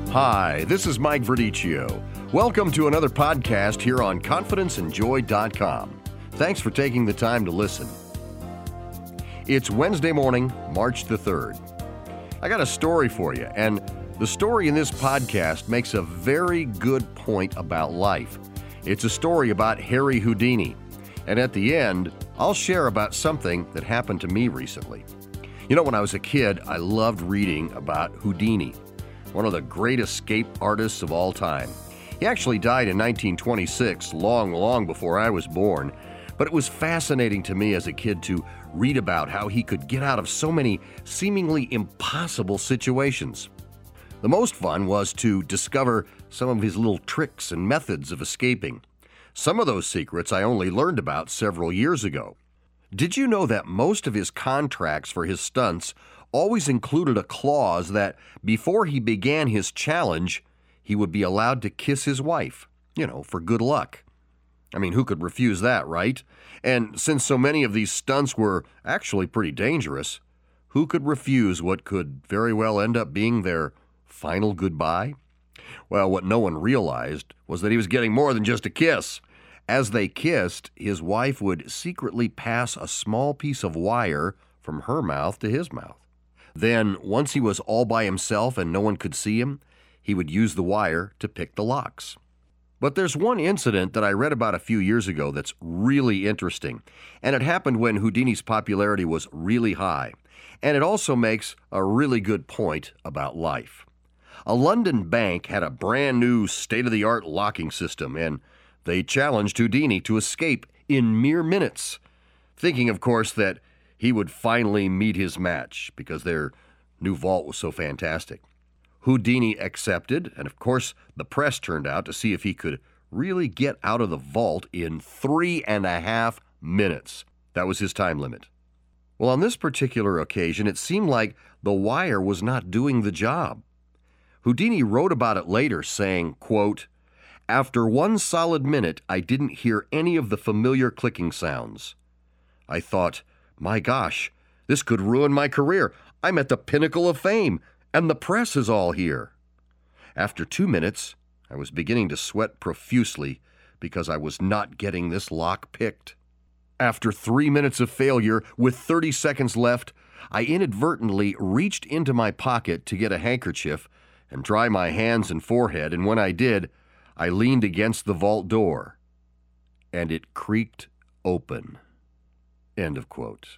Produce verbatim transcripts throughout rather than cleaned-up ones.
Hi, this is Mike Verdicchio. Welcome to another podcast here on confidence and joy dot com. Thanks for taking the time to listen. It's Wednesday morning, March the third. I got a story for you, and the story in this podcast makes a very good point about life. It's a story about Harry Houdini, and at the end, I'll share about something that happened to me recently. You know, when I was a kid, I loved reading about Houdini, one of the great escape artists of all time. He actually died in nineteen twenty-six, long, long before I was born, but it was fascinating to me as a kid to read about how he could get out of so many seemingly impossible situations. The most fun was to discover some of his little tricks and methods of escaping. Some of those secrets I only learned about several years ago. Did you know that most of his contracts for his stunts always included a clause that before he began his challenge, he would be allowed to kiss his wife, you know, for good luck? I mean, who could refuse that, right? And since so many of these stunts were actually pretty dangerous, who could refuse what could very well end up being their final goodbye? Well, what no one realized was that he was getting more than just a kiss. As they kissed, his wife would secretly pass a small piece of wire from her mouth to his mouth. Then, once he was all by himself and no one could see him, he would use the wire to pick the locks. But there's one incident that I read about a few years ago that's really interesting, and it happened when Houdini's popularity was really high, and it also makes a really good point about life. A London bank had a brand new state-of-the-art locking system, and they challenged Houdini to escape in mere minutes, thinking, of course, that he would finally meet his match because their new vault was so fantastic. Houdini accepted, and of course, the press turned out to see if he could really get out of the vault in three and a half minutes. That was his time limit. Well, on this particular occasion, it seemed like the wire was not doing the job. Houdini wrote about it later, saying, quote, "After one solid minute, I didn't hear any of the familiar clicking sounds. I thought, my gosh, this could ruin my career. I'm at the pinnacle of fame, and the press is all here. After two minutes, I was beginning to sweat profusely because I was not getting this lock picked. After three minutes of failure, with thirty seconds left, I inadvertently reached into my pocket to get a handkerchief and dry my hands and forehead, and when I did, I leaned against the vault door, and it creaked open." End of quote.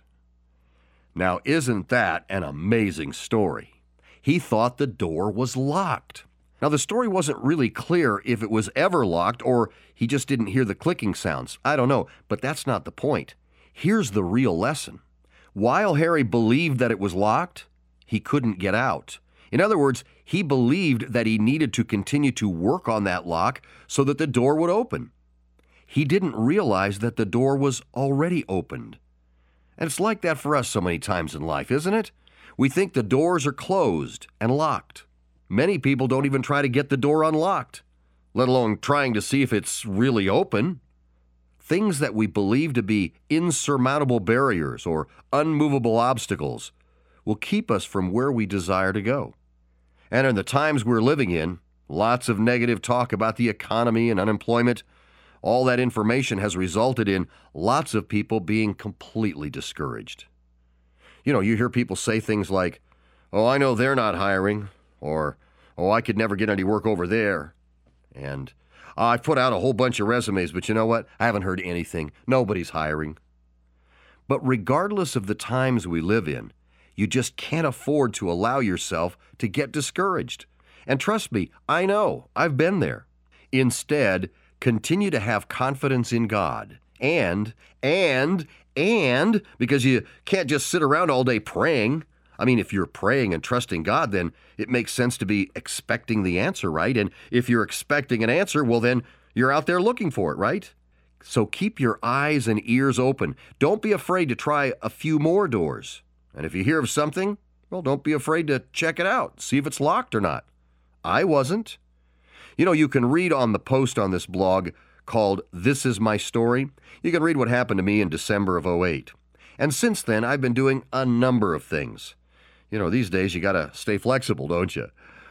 Now, isn't that an amazing story? He thought the door was locked. Now, the story wasn't really clear if it was ever locked or he just didn't hear the clicking sounds. I don't know, but that's not the point. Here's the real lesson. While Harry believed that it was locked, he couldn't get out. In other words, he believed that he needed to continue to work on that lock so that the door would open. He didn't realize that the door was already opened. And it's like that for us so many times in life, isn't it? We think the doors are closed and locked. Many people don't even try to get the door unlocked, let alone trying to see if it's really open. Things that we believe to be insurmountable barriers or unmovable obstacles will keep us from where we desire to go. And in the times we're living in, lots of negative talk about the economy and unemployment. All that information has resulted in lots of people being completely discouraged. You know, you hear people say things like, "Oh, I know they're not hiring," or, "Oh, I could never get any work over there," and "Oh, I've put out a whole bunch of resumes, but you know what? I haven't heard anything. Nobody's hiring." But regardless of the times we live in, you just can't afford to allow yourself to get discouraged. And trust me, I know, I've been there. Instead, continue to have confidence in God. And, and, and, because you can't just sit around all day praying. I mean, if you're praying and trusting God, then it makes sense to be expecting the answer, right? And if you're expecting an answer, well, then you're out there looking for it, right? So keep your eyes and ears open. Don't be afraid to try a few more doors. And if you hear of something, well, don't be afraid to check it out, see if it's locked or not. I wasn't. You know, you can read on the post on this blog called This Is My Story. You can read what happened to me in December of oh eight. And since then, I've been doing a number of things. You know, these days you got to stay flexible, don't you?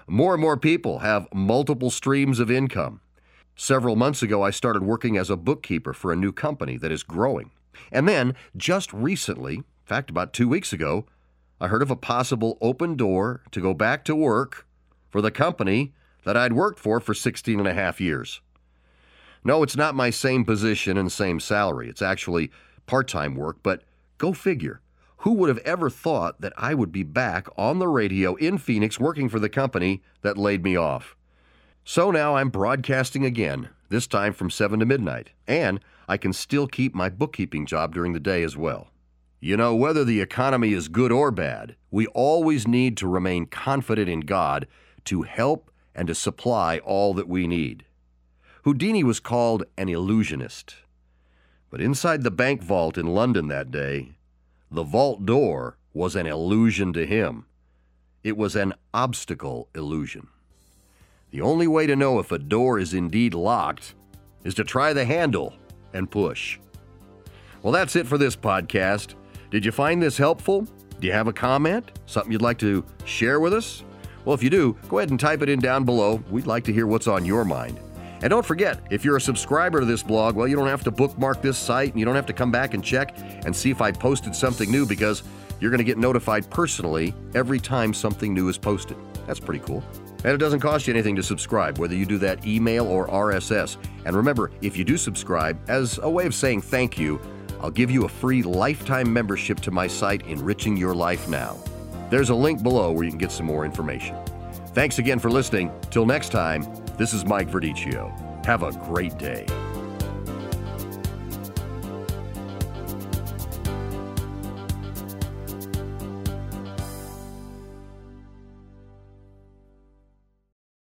More and more people have multiple streams of income. Several months ago, I started working as a bookkeeper for a new company that is growing. And then, just recently, in fact, about two weeks ago, I heard of a possible open door to go back to work for the company that I'd worked for for sixteen and a half years. No, it's not my same position and same salary. It's actually part-time work, but go figure. Who would have ever thought that I would be back on the radio in Phoenix working for the company that laid me off? So now I'm broadcasting again, this time from seven to midnight, and I can still keep my bookkeeping job during the day as well. You know, whether the economy is good or bad, we always need to remain confident in God to help and to supply all that we need. Houdini was called an illusionist, but inside the bank vault in London that day, the vault door was an illusion to him. It was an obstacle illusion. The only way to know if a door is indeed locked is to try the handle and push. Well, that's it for this podcast. Did you find this helpful? Do you have a comment? Something you'd like to share with us? Well, if you do, go ahead and type it in down below. We'd like to hear what's on your mind. And don't forget, if you're a subscriber to this blog, well, you don't have to bookmark this site, and you don't have to come back and check and see if I posted something new, because you're going to get notified personally every time something new is posted. That's pretty cool. And it doesn't cost you anything to subscribe, whether you do that email or R S S. And remember, if you do subscribe, as a way of saying thank you, I'll give you a free lifetime membership to my site, Enriching Your Life Now. There's a link below where you can get some more information. Thanks again for listening. Till next time, this is Mike Verdicchio. Have a great day.